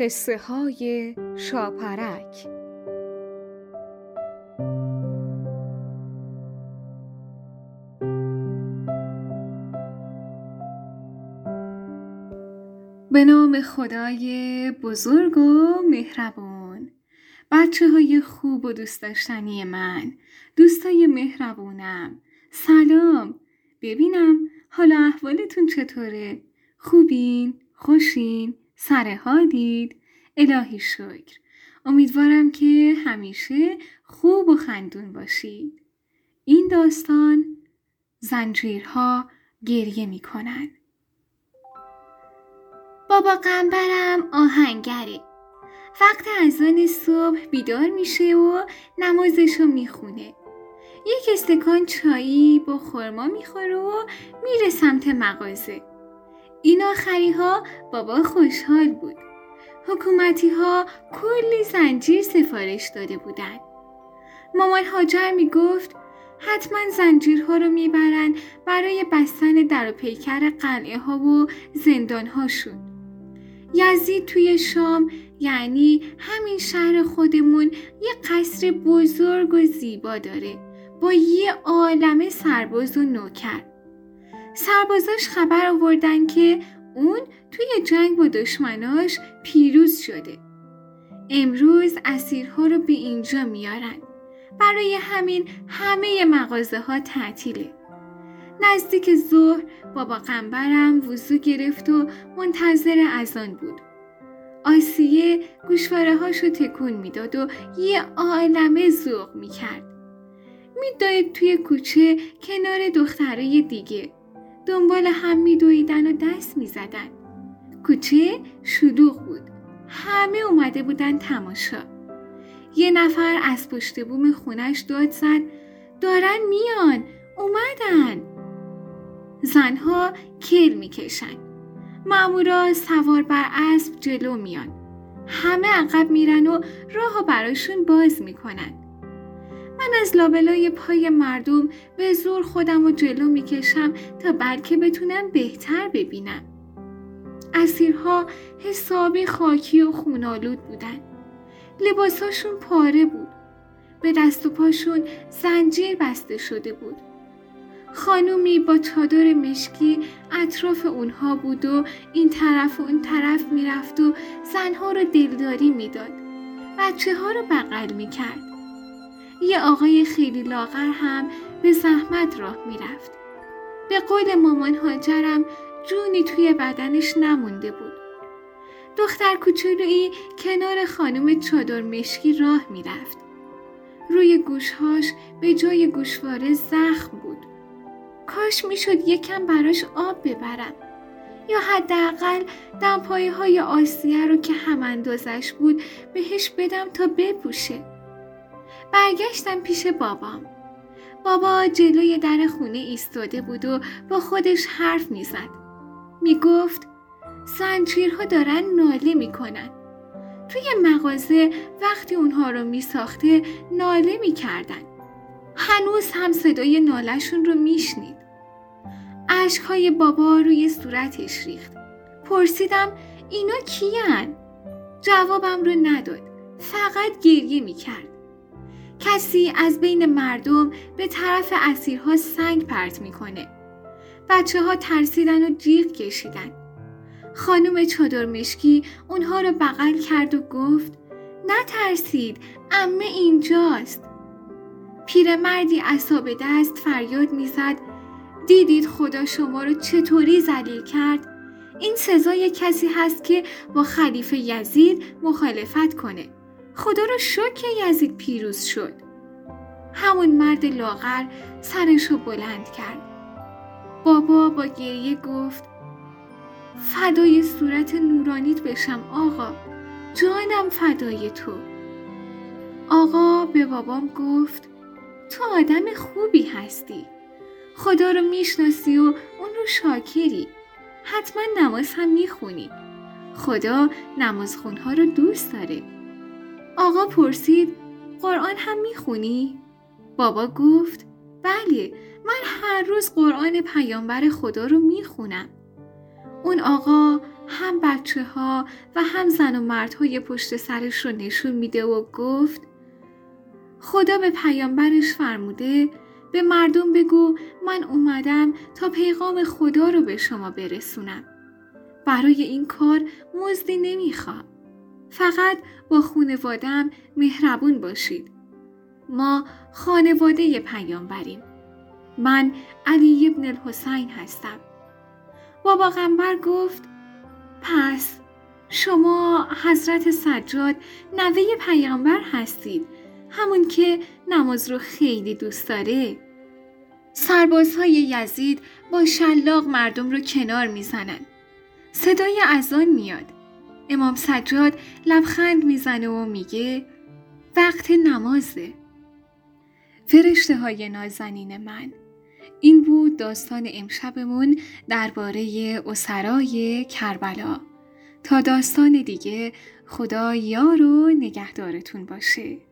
قصه های شاپرک. به نام خدای بزرگ و مهربان. بچه های خوب و دوست داشتنی من، دوستای مهربونم، سلام. ببینم حالا احوالتون چطوره؟ خوبین؟ خوشین؟ سرحالید؟ الهی شکر. امیدوارم که همیشه خوب و خندون باشید. این داستان زنجیرها گریه می کنن. بابا قنبرم آهنگره. وقت اذان صبح بیدار میشه و نمازشو میخونه. یک استکان چایی با خرما میخوره و میره سمت مغازه. این آخری ها بابا خوشحال بود. حکومتی ها کلی زنجیر سفارش داده بودن. مامان هاجر میگفت حتما زنجیرها رو میبرن برای بستن در و پیکر قلعه ها و زندان هاشون. یزید توی شام، یعنی همین شهر خودمون، یه قصر بزرگ و زیبا داره با یه عالمه سرباز و نوکر. سربازاش خبر آوردن که اون توی جنگ با دشمناش پیروز شده. امروز اسیرها رو به اینجا میارن. برای همین همه مغازه ها تعطیله. نزدیک ظهر بابا قنبرم وضو گرفت و منتظر اذان بود. آسیه گوشواره هاشو تکون میداد و یه عالمه ذوق میکرد. میدوید توی کوچه کنار دخترای دیگه. دنبال هم میدویدن و دست میزدن. کوچه شلوغ بود. همه اومده بودن تماشا. یه نفر از پشت بوم خونش داد زد دارن میان، اومدن. زنها کل میکشن. مامورا سوار بر اسب جلو میان. همه عقب میرن و راهو براشون باز میکنن. من از لابلای پای مردم به زور خودم رو جلو میکشم تا بلکه بتونم بهتر ببینم. اسیرها حسابی خاکی و خونالود بودن. لباساشون پاره بود. به دست و پاشون زنجیر بسته شده بود. خانومی با چادر مشکی اطراف اونها بود و این طرف و اون طرف میرفت و زنها رو دلداری میداد. بچه ها رو بغل میکرد. یه آقای خیلی لاغر هم به زحمت راه میرفت. به قول مامان هاجرم جونی توی بدنش نمونده بود. دختر کوچولویی کنار خانم چادر مشکی راه میرفت. روی گوشهاش به جای گوشواره زخم بود. کاش میشد یکم براش آب ببرم یا حداقل دمپایه های آسیه رو که هم اندازش بود بهش بدم تا بپوشه. برگشتم پیش بابام. بابا جلوی در خونه ایستاده بود و با خودش حرف میزد. میگفت زنجیرها دارن ناله میکنن. توی مغازه وقتی اونها رو میساخته ناله میکردن. هنوز هم صدای ناله‌شون رو میشنید. اشک‌های بابا روی صورتش ریخت. پرسیدم اینا کیان؟ جوابم رو نداد. فقط گریه میکرد. کسی از بین مردم به طرف اسیرها سنگ پرت میکنه. بچه‌ها ترسیدن و جیغ کشیدن. خانم چادر مشکی اونها رو بغل کرد و گفت نترسید، عمه اینجاست. پیرمردی عصا به دست فریاد میزد دیدید خدا شما رو چطوری ذلیل کرد؟ این سزای کسی هست که با خلیفه یزید مخالفت کنه. خدا رو شکر یزید پیروز شد. همون مرد لاغر سرشو بلند کرد. بابا با گریه گفت فدای صورت نورانیت بشم آقا، جانم فدای تو. آقا به بابام گفت تو آدم خوبی هستی. خدا رو میشناسی و اون رو شاکری. حتما نماز هم میخونی. خدا نمازخونها رو دوست داره. آقا پرسید قرآن هم میخونی؟ بابا گفت بله، من هر روز قرآن پیامبر خدا رو میخونم. اون آقا هم بچه ها و هم زن و مردهای پشت سرش رو نشون میده و گفت خدا به پیامبرش فرموده به مردم بگو من اومدم تا پیغام خدا رو به شما برسونم. برای این کار مزدی نمیخوام. فقط با خانواده‌ام مهربون باشید. ما خانواده پیامبریم. من علی ابن الحسین هستم. بابا پیغمبر گفت پس شما حضرت سجاد نوه پیامبر هستید، همون که نماز رو خیلی دوست داره. سربازهای یزید با شلاق مردم رو کنار میزنن. صدای اذان میاد. امام سجاد لبخند میزنه و میگه وقت نمازه. فرشته های نازنین من، این بود داستان امشبمون درباره اسرای کربلا. تا داستان دیگه، خدا یار و نگهدارتون باشه.